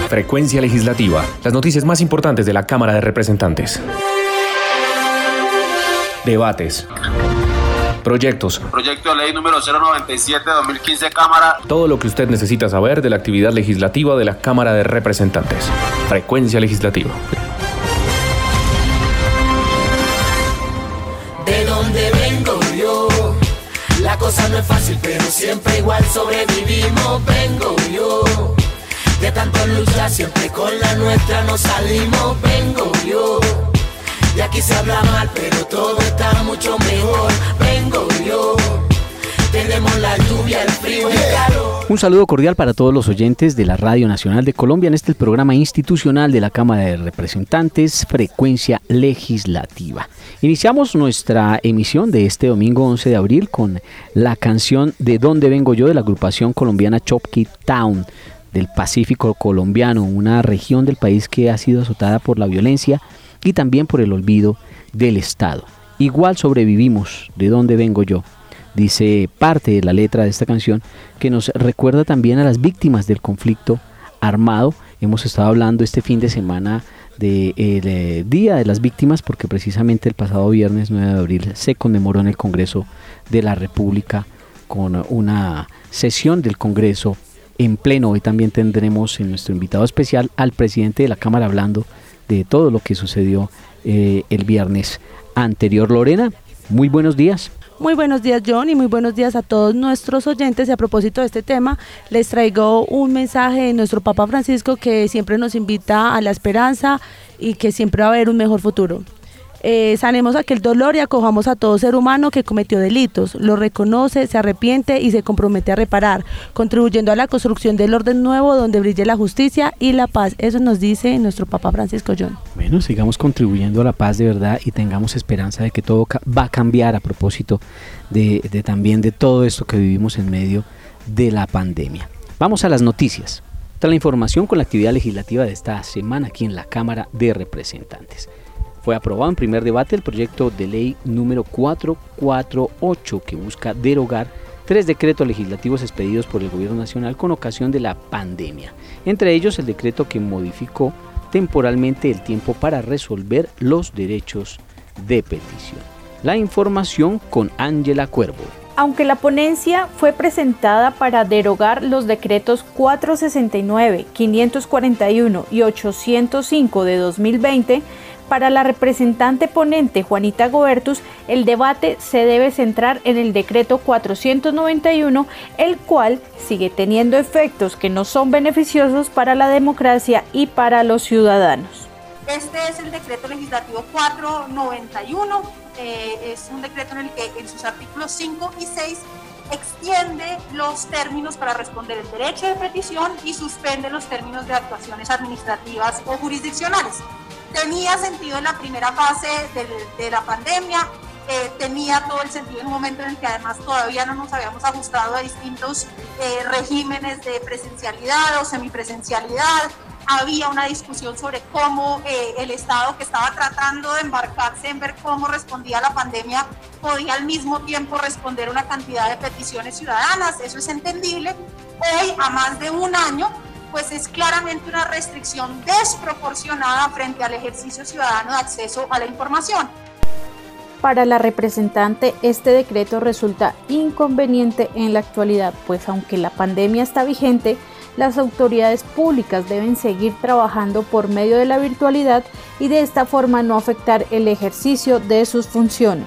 Frecuencia Legislativa. Las noticias más importantes de la Cámara de Representantes. Debates. Proyectos. Proyecto de ley número 097-2015, Cámara. Todo lo que usted necesita saber de la actividad legislativa de la Cámara de Representantes. Frecuencia Legislativa. De donde vengo yo, la cosa no es fácil, pero siempre igual sobrevivimos. Vengo yo, de tanto luchar, siempre con la nuestra nos salimos. Vengo yo, y aquí se habla mal, pero todo está mucho mejor. Vengo yo, tenemos la lluvia, el frío, el calor. Un saludo cordial para todos los oyentes de la Radio Nacional de Colombia en el programa institucional de la Cámara de Representantes, Frecuencia Legislativa. Iniciamos nuestra emisión de este domingo 11 de abril con la canción De Dónde Vengo Yo de la agrupación colombiana Chopky Town del Pacífico colombiano, una región del país que ha sido azotada por la violencia y también por el olvido del Estado. Igual sobrevivimos, de dónde vengo yo, dice parte de la letra de esta canción, que nos recuerda también a las víctimas del conflicto armado. Hemos estado hablando este fin de semana del Día de las Víctimas, porque precisamente el pasado viernes 9 de abril se conmemoró en el Congreso de la República con una sesión del Congreso en pleno. Hoy también tendremos en nuestro invitado especial al presidente de la Cámara hablando de todo lo que sucedió el viernes anterior. Lorena, muy buenos días. Muy buenos días, John, y muy buenos días a todos nuestros oyentes. Y a propósito de este tema, les traigo un mensaje de nuestro Papa Francisco, que siempre nos invita a la esperanza y que siempre va a haber un mejor futuro. Sanemos aquel dolor y acojamos a todo ser humano que cometió delitos, lo reconoce, se arrepiente y se compromete a reparar, contribuyendo a la construcción del orden nuevo donde brille la justicia y la paz. Eso nos dice nuestro Papa Francisco, John. Bueno, sigamos contribuyendo a la paz de verdad y tengamos esperanza de que todo va a cambiar a propósito de también de todo esto que vivimos en medio de la pandemia. Vamos a las noticias. Toda la información con la actividad legislativa de esta semana aquí en la Cámara de Representantes. Fue aprobado en primer debate el proyecto de ley número 448 que busca derogar 3 decretos legislativos expedidos por el Gobierno Nacional con ocasión de la pandemia. Entre ellos el decreto que modificó temporalmente el tiempo para resolver los derechos de petición. La información con Ángela Cuervo. Aunque la ponencia fue presentada para derogar los decretos 469, 541 y 805 de 2020, para la representante ponente Juanita Gobertus, el debate se debe centrar en el decreto 491, el cual sigue teniendo efectos que no son beneficiosos para la democracia y para los ciudadanos. Este es el decreto legislativo 491, es un decreto en el que en sus artículos 5 y 6 extiende los términos para responder el derecho de petición y suspende los términos de actuaciones administrativas o jurisdiccionales. Tenía sentido en la primera fase de la pandemia, tenía todo el sentido en un momento en el que además todavía no nos habíamos ajustado a distintos regímenes de presencialidad o semipresencialidad. Había una discusión sobre cómo el Estado, que estaba tratando de embarcarse en ver cómo respondía a la pandemia, podía al mismo tiempo responder una cantidad de peticiones ciudadanas. Eso es entendible. Hoy, a más de un año, pues es claramente una restricción desproporcionada frente al ejercicio ciudadano de acceso a la información. Para la representante, este decreto resulta inconveniente en la actualidad, pues aunque la pandemia está vigente, las autoridades públicas deben seguir trabajando por medio de la virtualidad y de esta forma no afectar el ejercicio de sus funciones.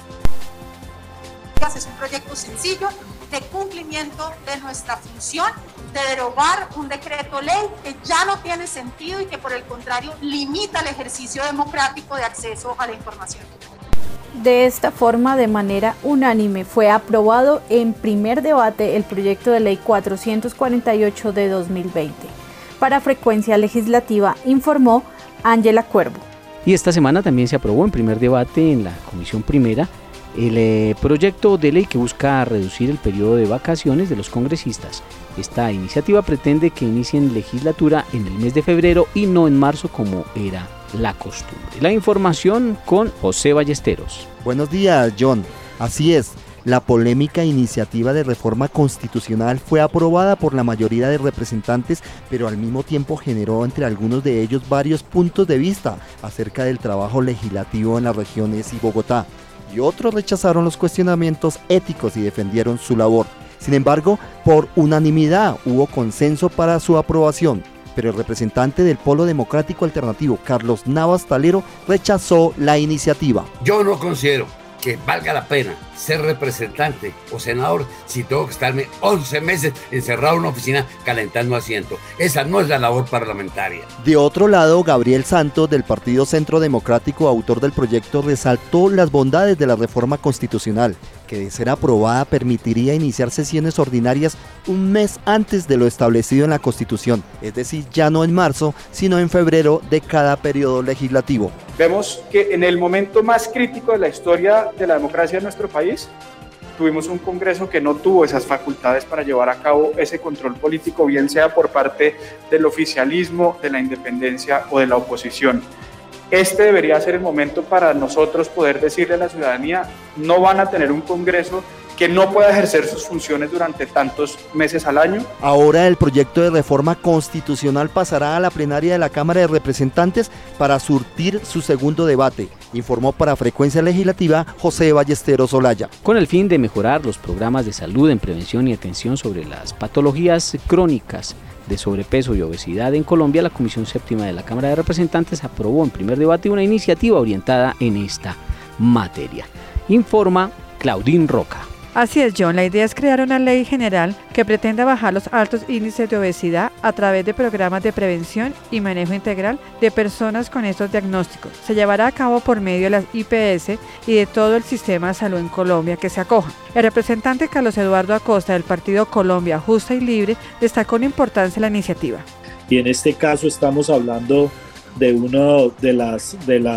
Es un proyecto sencillo de cumplimiento de nuestra función, de derogar un decreto ley que ya no tiene sentido y que por el contrario limita el ejercicio democrático de acceso a la información. De esta forma, de manera unánime, fue aprobado en primer debate el proyecto de ley 448 de 2020. Para Frecuencia Legislativa informó Ángela Cuervo. Y esta semana también se aprobó en primer debate en la Comisión Primera el proyecto de ley que busca reducir el periodo de vacaciones de los congresistas. Esta iniciativa pretende que inicien legislatura en el mes de febrero y no en marzo como era la costumbre. La información con José Ballesteros. Buenos días, John. Así es, La polémica iniciativa de reforma constitucional fue aprobada por la mayoría de representantes, pero al mismo tiempo generó entre algunos de ellos varios puntos de vista acerca del trabajo legislativo en las regiones y Bogotá, y otros rechazaron los cuestionamientos éticos y defendieron su labor. Sin embargo, por unanimidad hubo consenso para su aprobación, pero el representante del Polo Democrático Alternativo, Carlos Navas Talero, rechazó la iniciativa. Yo no considero que valga la pena ser representante o senador si tengo que estarme 11 meses encerrado en una oficina calentando asiento. Esa no es la labor parlamentaria. De otro lado, Gabriel Santos, del Partido Centro Democrático, autor del proyecto, resaltó las bondades de la reforma constitucional, que de ser aprobada permitiría iniciar sesiones ordinarias un mes antes de lo establecido en la Constitución, es decir, ya no en marzo, sino en febrero de cada periodo legislativo. Vemos que en el momento más crítico de la historia de la democracia de nuestro país, tuvimos un Congreso que no tuvo esas facultades para llevar a cabo ese control político, bien sea por parte del oficialismo, de la independencia o de la oposición. Este debería ser el momento para nosotros poder decirle a la ciudadanía: no van a tener un Congreso que no pueda ejercer sus funciones durante tantos meses al año. Ahora el proyecto de reforma constitucional pasará a la plenaria de la Cámara de Representantes para surtir su segundo debate, informó para Frecuencia Legislativa José Ballesteros Olaya. Con el fin de mejorar los programas de salud en prevención y atención sobre las patologías crónicas de sobrepeso y obesidad en Colombia, la Comisión Séptima de la Cámara de Representantes aprobó en primer debate una iniciativa orientada en esta materia. Informa Claudín Roca. Así es, John. La idea es crear una ley general que pretenda bajar los altos índices de obesidad a través de programas de prevención y manejo integral de personas con estos diagnósticos. Se llevará a cabo por medio de las IPS y de todo el sistema de salud en Colombia que se acoja. El representante Carlos Eduardo Acosta del partido Colombia Justa y Libre destacó la importancia de la iniciativa. Y en este caso estamos hablando de una de las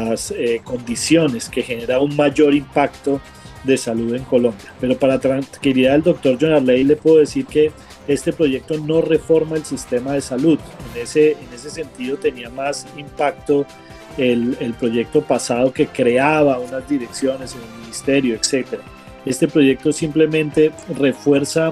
condiciones que genera un mayor impacto de salud en Colombia. Pero para tranquilidad del doctor John Arley le puedo decir que este proyecto no reforma el sistema de salud. En ese sentido tenía más impacto el proyecto pasado, que creaba unas direcciones en el ministerio, etc. Este proyecto simplemente refuerza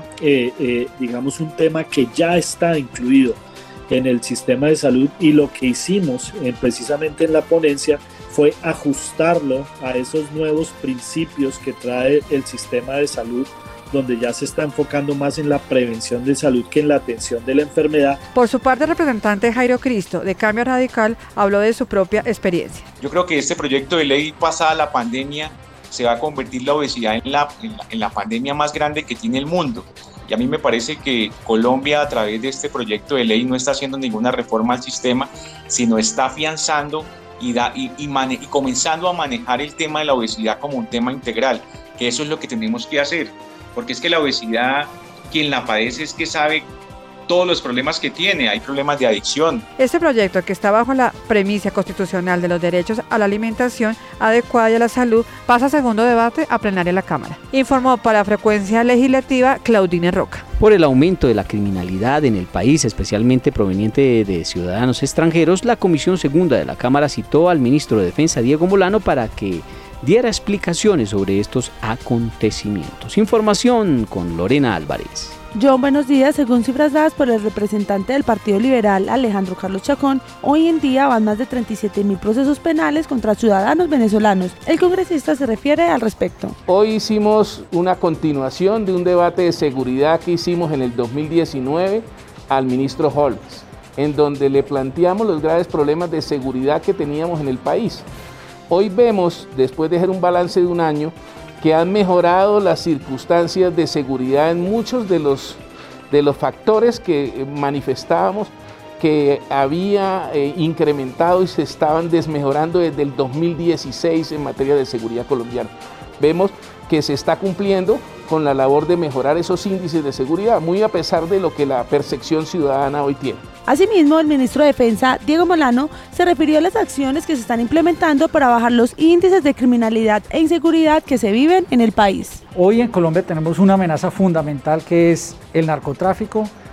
digamos un tema que ya está incluido en el sistema de salud, y lo que hicimos precisamente en la ponencia fue ajustarlo a esos nuevos principios que trae el sistema de salud, donde ya se está enfocando más en la prevención de salud que en la atención de la enfermedad. Por su parte, el representante Jairo Cristo, de Cambio Radical, habló de su propia experiencia. Yo creo que este proyecto de ley, pasada la pandemia, se va a convertir la obesidad en la pandemia más grande que tiene el mundo. Y a mí me parece que Colombia, a través de este proyecto de ley, no está haciendo ninguna reforma al sistema, sino está afianzando y comenzando a manejar el tema de la obesidad como un tema integral, que eso es lo que tenemos que hacer, porque es que la obesidad, quien la padece es que sabe todos los problemas que tiene, hay problemas de adicción. Este proyecto, que está bajo la premisa constitucional de los derechos a la alimentación adecuada y a la salud, pasa a segundo debate a plenaria de la Cámara. Informó para Frecuencia Legislativa Claudine Roca. Por el aumento de la criminalidad en el país, especialmente proveniente de ciudadanos extranjeros, la Comisión Segunda de la Cámara citó al ministro de Defensa, Diego Molano, para que diera explicaciones sobre estos acontecimientos. Información con Lorena Álvarez. John, buenos días. Según cifras dadas por el representante del Partido Liberal, Alejandro Carlos Chacón, hoy en día van más de 37.000 procesos penales contra ciudadanos venezolanos. El congresista se refiere al respecto. Hoy hicimos una continuación de un debate de seguridad que hicimos en el 2019 al ministro Holmes, en donde le planteamos los graves problemas de seguridad que teníamos en el país. Hoy vemos, después de hacer un balance de un año, que han mejorado las circunstancias de seguridad en muchos de los factores que manifestábamos que había incrementado y se estaban desmejorando desde el 2016 en materia de seguridad colombiana. Vemos que se está cumpliendo con la labor de mejorar esos índices de seguridad, muy a pesar de lo que la percepción ciudadana hoy tiene. Asimismo, el ministro de Defensa, Diego Molano, se refirió a las acciones que se están implementando para bajar los índices de criminalidad e inseguridad que se viven en el país. Hoy en Colombia tenemos una amenaza fundamental, que es el narcotráfico,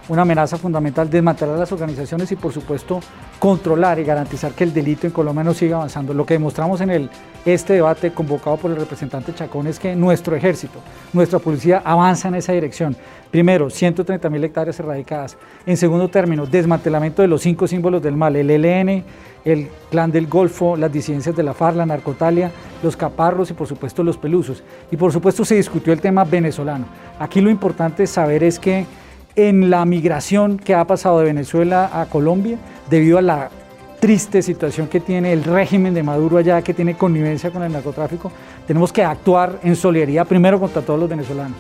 una amenaza fundamental, desmantelar las organizaciones y por supuesto controlar y garantizar que el delito en Colombia no siga avanzando. Lo que demostramos en este debate convocado por el representante Chacón es que nuestro ejército, nuestra policía avanza en esa dirección. Primero, 130.000 hectáreas erradicadas. En segundo término, desmantelamiento de los 5 símbolos del mal, el ELN, el Clan del Golfo, las disidencias de la FARC, la narcotalia, los caparros y por supuesto los pelusos. Y por supuesto se discutió el tema venezolano. Aquí lo importante saber es que en la migración que ha pasado de Venezuela a Colombia, debido a la triste situación que tiene el régimen de Maduro allá, que tiene connivencia con el narcotráfico, tenemos que actuar en solidaridad primero contra todos los venezolanos,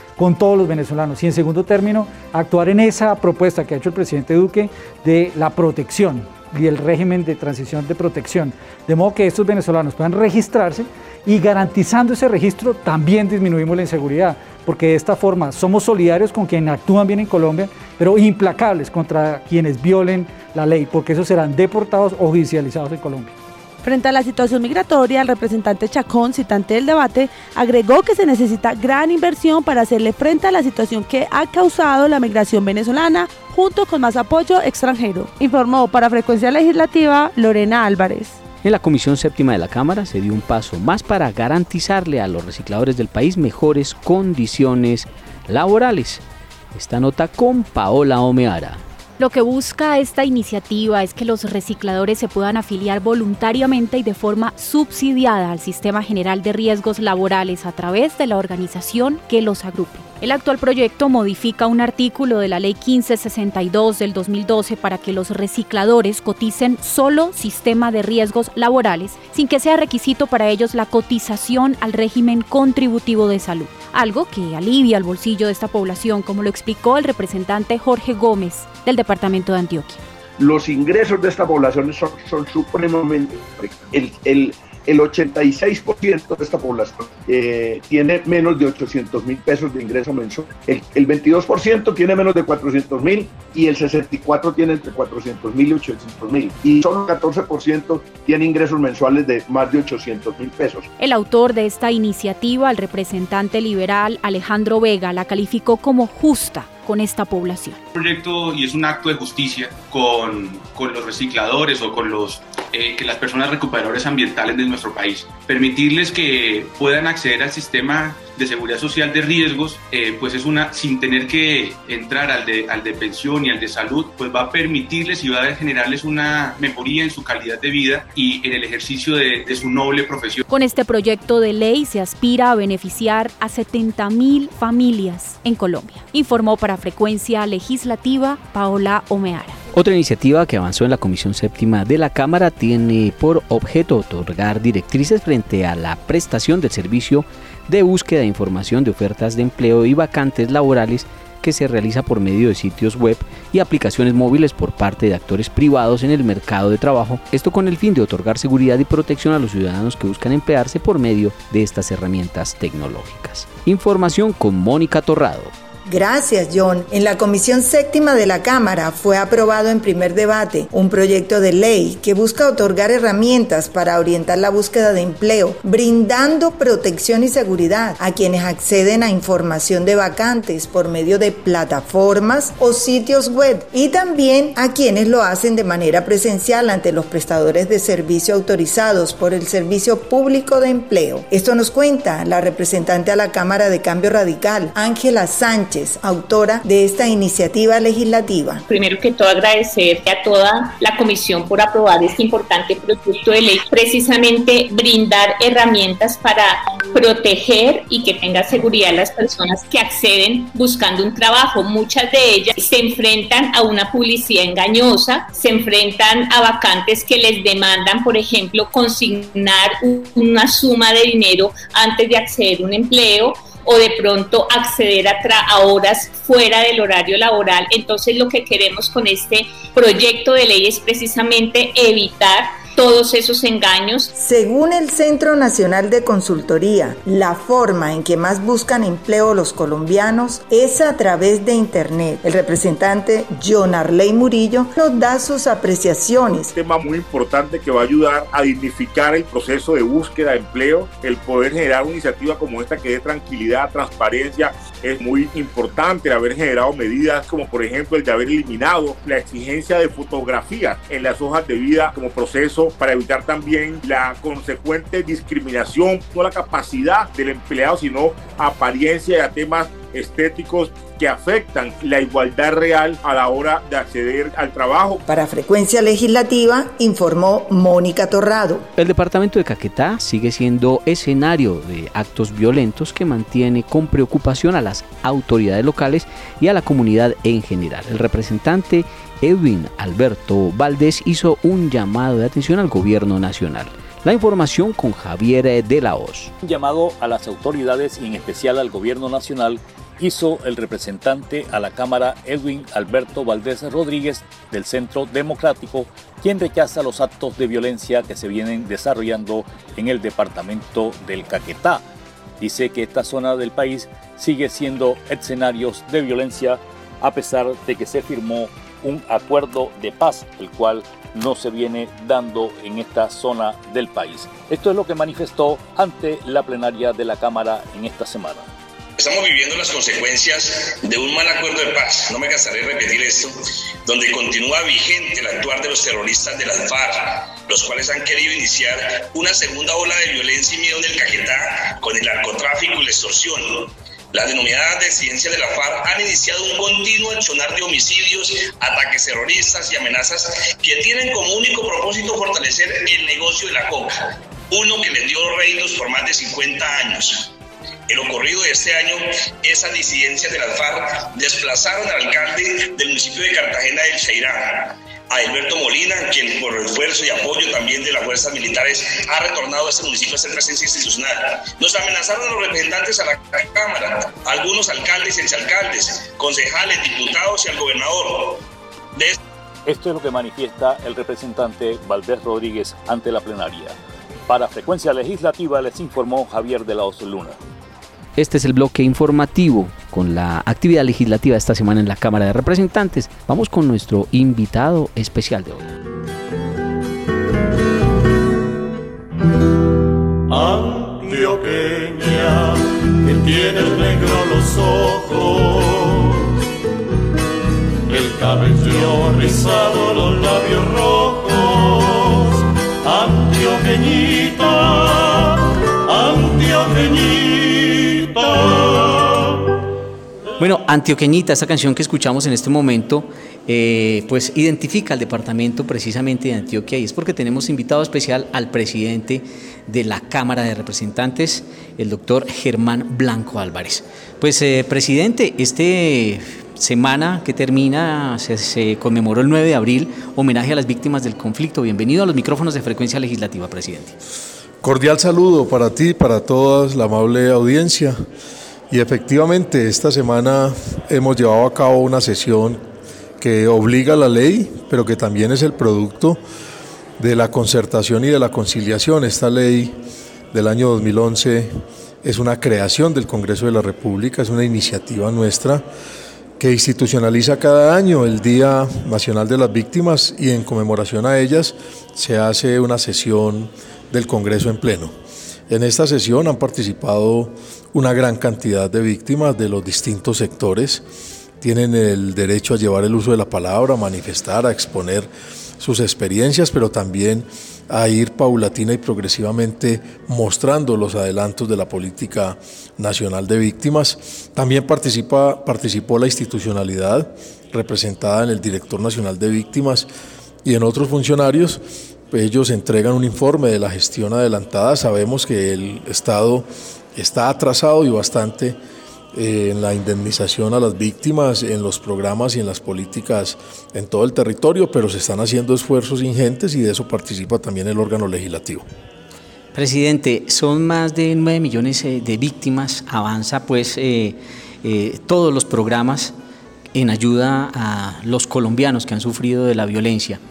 y en segundo término, actuar en esa propuesta que ha hecho el presidente Duque de la protección y el régimen de transición de protección, de modo que estos venezolanos puedan registrarse y garantizando ese registro también disminuimos la inseguridad, porque de esta forma somos solidarios con quienes actúan bien en Colombia, pero implacables contra quienes violen la ley, porque esos serán deportados o judicializados en Colombia. Frente a la situación migratoria, el representante Chacón, citante del debate, agregó que se necesita gran inversión para hacerle frente a la situación que ha causado la migración venezolana, junto con más apoyo extranjero. Informó para Frecuencia Legislativa Lorena Álvarez. En la Comisión Séptima de la Cámara se dio un paso más para garantizarle a los recicladores del país mejores condiciones laborales. Esta nota con Paola Omeara. Lo que busca esta iniciativa es que los recicladores se puedan afiliar voluntariamente y de forma subsidiada al Sistema General de Riesgos Laborales a través de la organización que los agrupe. El actual proyecto modifica un artículo de la Ley 1562 del 2012 para que los recicladores coticen solo Sistema de Riesgos Laborales, sin que sea requisito para ellos la cotización al régimen contributivo de salud. Algo que alivia el bolsillo de esta población, como lo explicó el representante Jorge Gómez del departamento de Antioquia. Los ingresos de esta población son supremamente... El 86% de esta población tiene menos de 800.000 pesos de ingreso mensual. El 22% tiene menos de 400.000 y el 64% tiene entre 400.000 y 800.000. Y solo el 14% tiene ingresos mensuales de más de 800.000 pesos. El autor de esta iniciativa, el representante liberal Alejandro Vega, la calificó como justa con esta población. Un proyecto y es un acto de justicia con los recicladores o con que las personas recuperadoras ambientales de nuestro país. Permitirles que puedan acceder al sistema de seguridad social de riesgos, pues es sin tener que entrar al de pensión y al de salud, pues va a permitirles y va a generarles una mejoría en su calidad de vida y en el ejercicio de su noble profesión. Con este proyecto de ley se aspira a beneficiar a 70.000 familias en Colombia. Informó para Frecuencia Legislativa Paola Omeara. Otra iniciativa que avanzó en la Comisión Séptima de la Cámara tiene por objeto otorgar directrices frente a la prestación del servicio de búsqueda de información de ofertas de empleo y vacantes laborales que se realiza por medio de sitios web y aplicaciones móviles por parte de actores privados en el mercado de trabajo. Esto con el fin de otorgar seguridad y protección a los ciudadanos que buscan emplearse por medio de estas herramientas tecnológicas. Información con Mónica Torrado. Gracias, John. En la Comisión Séptima de la Cámara fue aprobado en primer debate un proyecto de ley que busca otorgar herramientas para orientar la búsqueda de empleo, brindando protección y seguridad a quienes acceden a información de vacantes por medio de plataformas o sitios web y también a quienes lo hacen de manera presencial ante los prestadores de servicio autorizados por el Servicio Público de Empleo. Esto nos cuenta la representante a la Cámara de Cambio Radical, Ángela Sánchez, autora de esta iniciativa legislativa. Primero que todo, agradecer a toda la comisión por aprobar este importante proyecto de ley, precisamente brindar herramientas para proteger y que tenga seguridad las personas que acceden buscando un trabajo. Muchas de ellas se enfrentan a una publicidad engañosa, se enfrentan a vacantes que les demandan, por ejemplo, consignar una suma de dinero antes de acceder a un empleo, o de pronto acceder a horas fuera del horario laboral. Entonces lo que queremos con este proyecto de ley es precisamente evitar todos esos engaños. Según el Centro Nacional de Consultoría, la forma en que más buscan empleo los colombianos es a través de Internet. El representante John Arley Murillo nos da sus apreciaciones. Un tema muy importante que va a ayudar a dignificar el proceso de búsqueda de empleo, el poder generar una iniciativa como esta que dé tranquilidad, transparencia, es muy importante. El haber generado medidas como por ejemplo el de haber eliminado la exigencia de fotografía en las hojas de vida como proceso para evitar también la consecuente discriminación, no la capacidad del empleado, sino apariencia y a temas estéticos que afectan la igualdad real a la hora de acceder al trabajo. Para Frecuencia Legislativa, informó Mónica Torrado. El departamento de Caquetá sigue siendo escenario de actos violentos que mantiene con preocupación a las autoridades locales y a la comunidad en general. El representante Edwin Alberto Valdés hizo un llamado de atención al gobierno nacional. La información con Javier de la Hoz. Un llamado a las autoridades y en especial al gobierno nacional hizo el representante a la Cámara Edwin Alberto Valdés Rodríguez del Centro Democrático, quien rechaza los actos de violencia que se vienen desarrollando en el departamento del Caquetá. Dice que esta zona del país sigue siendo escenarios de violencia a pesar de que se firmó un acuerdo de paz, el cual no se viene dando en esta zona del país. Esto es lo que manifestó ante la plenaria de la Cámara en esta semana. Estamos viviendo las consecuencias de un mal acuerdo de paz, no me cansaré de repetir esto, donde continúa vigente el actuar de los terroristas de las FARC, los cuales han querido iniciar una segunda ola de violencia y miedo en el Caquetá con el narcotráfico y la extorsión. Las denominadas disidencias de la FARC han iniciado un continuo accionar de homicidios, ataques terroristas y amenazas que tienen como único propósito fortalecer el negocio de la coca, uno que les dio réditos por más de 50 años. El ocurrido de este año, esas disidencias de las FARC desplazaron al alcalde del municipio de Cartagena del Ceirá, a Alberto Molina, quien por esfuerzo y apoyo también de las fuerzas militares ha retornado a este municipio a hacer presencia institucional. Nos amenazaron a los representantes a la Cámara, algunos alcaldes y exalcaldes, concejales, diputados y al gobernador. Esto es lo que manifiesta el representante Valdés Rodríguez ante la plenaria. Para Frecuencia Legislativa les informó Javier de la Hoz Luna. Este es el bloque informativo con la actividad legislativa esta semana en la Cámara de Representantes. Vamos con nuestro invitado especial de hoy. Antioqueña, que tienes negro los ojos, el cabello rizado, los labios rojos. Antioqueñita, antioqueñita. Bueno, Antioqueñita, esta canción que escuchamos en este momento, pues identifica al departamento precisamente de Antioquia, y es porque tenemos invitado especial al presidente de la Cámara de Representantes, el doctor Germán Blanco Álvarez. Pues, presidente, semana que termina se conmemoró el 9 de abril, homenaje a las víctimas del conflicto. Bienvenido a los micrófonos de Frecuencia Legislativa, presidente. Cordial saludo para ti y para toda la amable audiencia. Y efectivamente, esta semana hemos llevado a cabo una sesión que obliga a la ley, pero que también es el producto de la concertación y de la conciliación. Esta ley del año 2011 es una creación del Congreso de la República, es una iniciativa nuestra que institucionaliza cada año el Día Nacional de las Víctimas, y en conmemoración a ellas se hace una sesión del Congreso en pleno. En esta sesión han participado una gran cantidad de víctimas de los distintos sectores. Tienen el derecho a llevar el uso de la palabra, a manifestar, a exponer sus experiencias, pero también a ir paulatina y progresivamente mostrando los adelantos de la política nacional de víctimas. También participó la institucionalidad representada en el Director Nacional de Víctimas y en otros funcionarios. Ellos entregan un informe de la gestión adelantada. Sabemos que el Estado está atrasado y bastante en la indemnización a las víctimas, en los programas y en las políticas en todo el territorio, pero se están haciendo esfuerzos ingentes y de eso participa también el órgano legislativo. Presidente, son más de 9 millones de víctimas. Avanza pues todos los programas en ayuda a los colombianos que han sufrido de la violencia.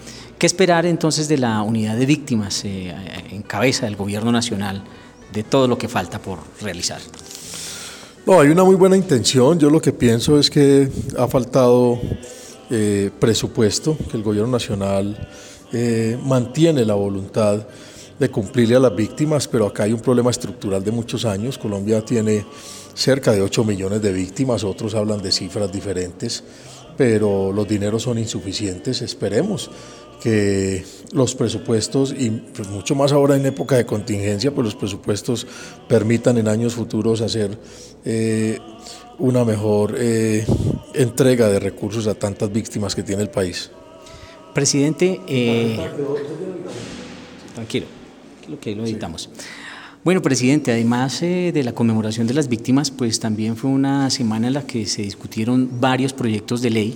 ¿Qué esperar entonces de la unidad de víctimas en cabeza del gobierno nacional de todo lo que falta por realizar? No, hay una muy buena intención. Yo lo que pienso es que ha faltado presupuesto, que el gobierno nacional mantiene la voluntad de cumplirle a las víctimas, pero acá hay un problema estructural de muchos años. Colombia tiene cerca de 8 millones de víctimas, otros hablan de cifras diferentes, pero los dineros son insuficientes. Esperemos que los presupuestos, y pues mucho más ahora en época de contingencia, pues los presupuestos permitan en años futuros hacer una mejor entrega de recursos a tantas víctimas que tiene el país. Presidente, tranquilo, que lo editamos. Bueno, presidente, además de la conmemoración de las víctimas, pues también fue una semana en la que se discutieron varios proyectos de ley.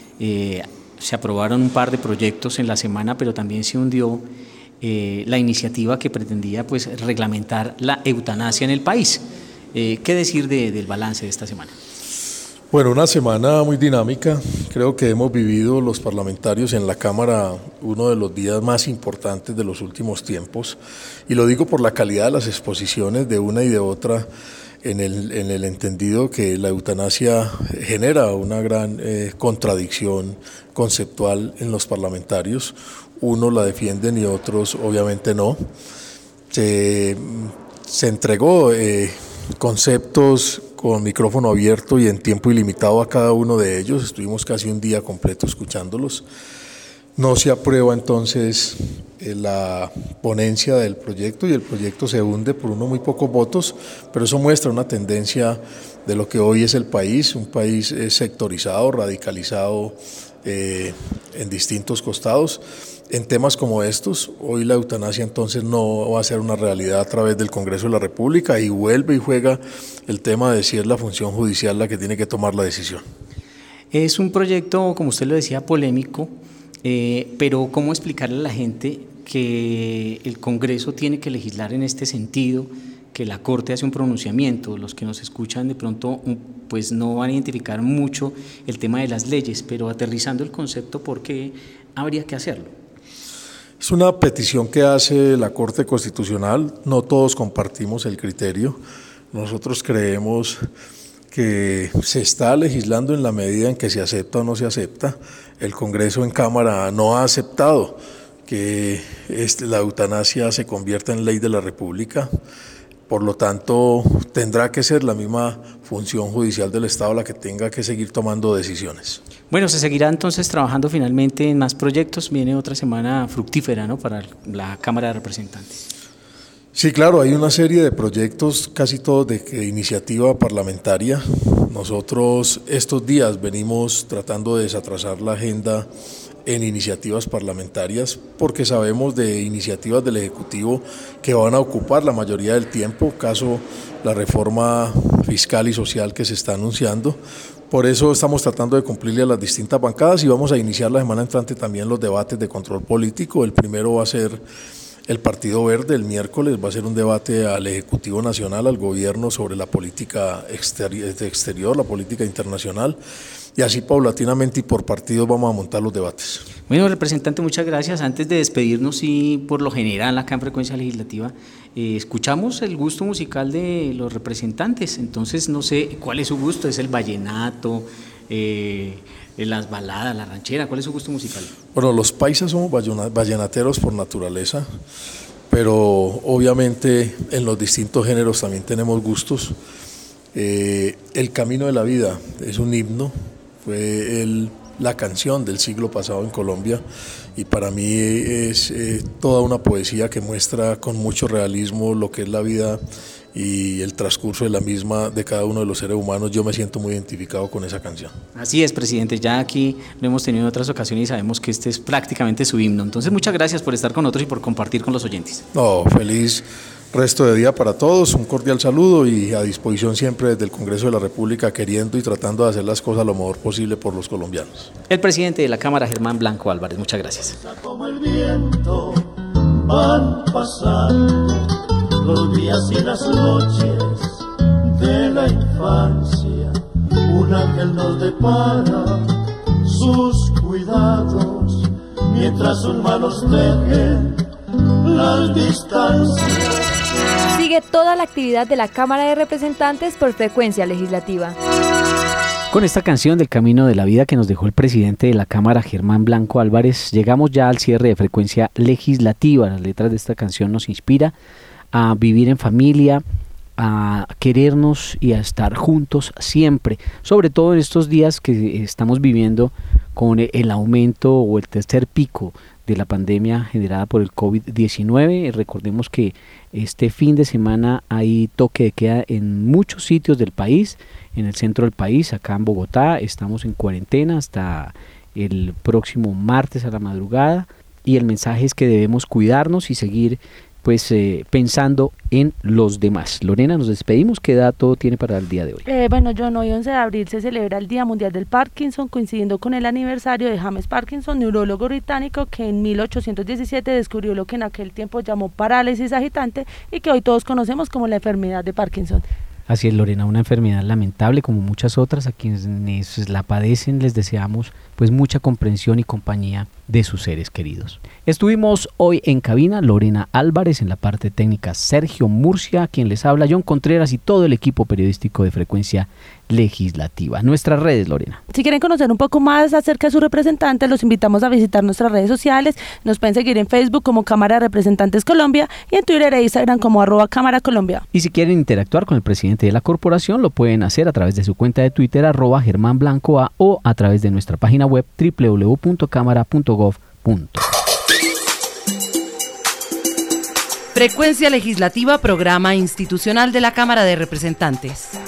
Se aprobaron un par de proyectos en la semana, pero también se hundió la iniciativa que pretendía pues reglamentar la eutanasia en el país. ¿Qué decir del balance de esta semana? Bueno, una semana muy dinámica. Creo que hemos vivido los parlamentarios en la Cámara uno de los días más importantes de los últimos tiempos, y lo digo por la calidad de las exposiciones de una y de otra, en el entendido que la eutanasia genera una gran contradicción conceptual en los parlamentarios. Unos la defienden y otros obviamente no. Se entregó conceptos con micrófono abierto y en tiempo ilimitado a cada uno de ellos. Estuvimos casi un día completo escuchándolos. No se aprueba entonces la ponencia del proyecto y el proyecto se hunde por unos muy pocos votos, pero eso muestra una tendencia de lo que hoy es el país, un país sectorizado, radicalizado en distintos costados. En temas como estos, hoy la eutanasia entonces no va a ser una realidad a través del Congreso de la República, y vuelve y juega el tema de si es la función judicial la que tiene que tomar la decisión. Es un proyecto, como usted lo decía, polémico, pero ¿cómo explicarle a la gente que el Congreso tiene que legislar en este sentido, que la Corte hace un pronunciamiento? Los que nos escuchan de pronto pues no van a identificar mucho el tema de las leyes, pero aterrizando el concepto, ¿por qué habría que hacerlo? Es una petición que hace la Corte Constitucional. No todos compartimos el criterio. Nosotros creemos que se está legislando en la medida en que se acepta o no se acepta. El Congreso en Cámara no ha aceptado que la eutanasia se convierta en ley de la República. Por lo tanto, tendrá que ser la misma función judicial del Estado la que tenga que seguir tomando decisiones. Bueno, se seguirá entonces trabajando finalmente en más proyectos. Viene otra semana fructífera, ¿no?, para la Cámara de Representantes. Sí, claro, hay una serie de proyectos, casi todos de iniciativa parlamentaria. Nosotros estos días venimos tratando de desatrasar la agenda en iniciativas parlamentarias, porque sabemos de iniciativas del Ejecutivo que van a ocupar la mayoría del tiempo, caso la reforma fiscal y social que se está anunciando. Por eso estamos tratando de cumplirle a las distintas bancadas y vamos a iniciar la semana entrante también los debates de control político. El primero va a ser el Partido Verde, el miércoles va a ser un debate al Ejecutivo Nacional, al Gobierno, sobre la política exterior, la política internacional, y así paulatinamente y por partidos vamos a montar los debates. Bueno, representante, muchas gracias. Antes de despedirnos, y por lo general acá en Frecuencia Legislativa escuchamos el gusto musical de los representantes, entonces no sé cuál es su gusto. ¿Es el vallenato, las baladas, la ranchera? ¿Cuál es su gusto musical? Bueno, los paisas somos vallenateros por naturaleza, pero obviamente en los distintos géneros también tenemos gustos. El Camino de la Vida es un himno, fue la canción del siglo pasado en Colombia, y para mí es toda una poesía que muestra con mucho realismo lo que es la vida y el transcurso de la misma de cada uno de los seres humanos. Yo me siento muy identificado con esa canción. Así es, presidente, ya aquí lo hemos tenido en otras ocasiones y sabemos que este es prácticamente su himno. Entonces, muchas gracias por estar con nosotros y por compartir con los oyentes. No, feliz resto de día para todos, un cordial saludo y a disposición siempre desde el Congreso de la República, queriendo y tratando de hacer las cosas lo mejor posible por los colombianos. El presidente de la Cámara, Germán Blanco Álvarez, muchas gracias. Como el viento van pasando los días y las noches de la infancia, un ángel nos depara sus cuidados mientras sus manos dejen las distancias. Sigue toda la actividad de la Cámara de Representantes por Frecuencia Legislativa. Con esta canción del Camino de la Vida que nos dejó el presidente de la Cámara, Germán Blanco Álvarez, llegamos ya al cierre de Frecuencia Legislativa. Las letras de esta canción nos inspira a vivir en familia, a querernos y a estar juntos siempre, sobre todo en estos días que estamos viviendo con el aumento o el tercer pico de la pandemia generada por el COVID-19. Recordemos que este fin de semana hay toque de queda en muchos sitios del país, en el centro del país, acá en Bogotá estamos en cuarentena hasta el próximo martes a la madrugada, y el mensaje es que debemos cuidarnos y seguir pensando en los demás. Lorena, nos despedimos. ¿Qué dato tiene para el día de hoy? Bueno, John, hoy 11 de abril se celebra el Día Mundial del Parkinson, coincidiendo con el aniversario de James Parkinson, neurólogo británico que en 1817 descubrió lo que en aquel tiempo llamó parálisis agitante y que hoy todos conocemos como la enfermedad de Parkinson. Así es, Lorena, una enfermedad lamentable como muchas otras. A quienes la padecen les deseamos mucha comprensión y compañía de sus seres queridos. Estuvimos hoy en cabina Lorena Álvarez, en la parte técnica Sergio Murcia, quien les habla John Contreras y todo el equipo periodístico de Frecuencia Legislativa. Nuestras redes, Lorena. Si quieren conocer un poco más acerca de su representante, los invitamos a visitar nuestras redes sociales. Nos pueden seguir en Facebook como Cámara de Representantes Colombia y en Twitter e Instagram como @Cámara Colombia. Y si quieren interactuar con el presidente de la corporación, lo pueden hacer a través de su cuenta de Twitter @GermánBlancoA o a través de nuestra página web www.cámara.gov.co. Frecuencia Legislativa, programa institucional de la Cámara de Representantes.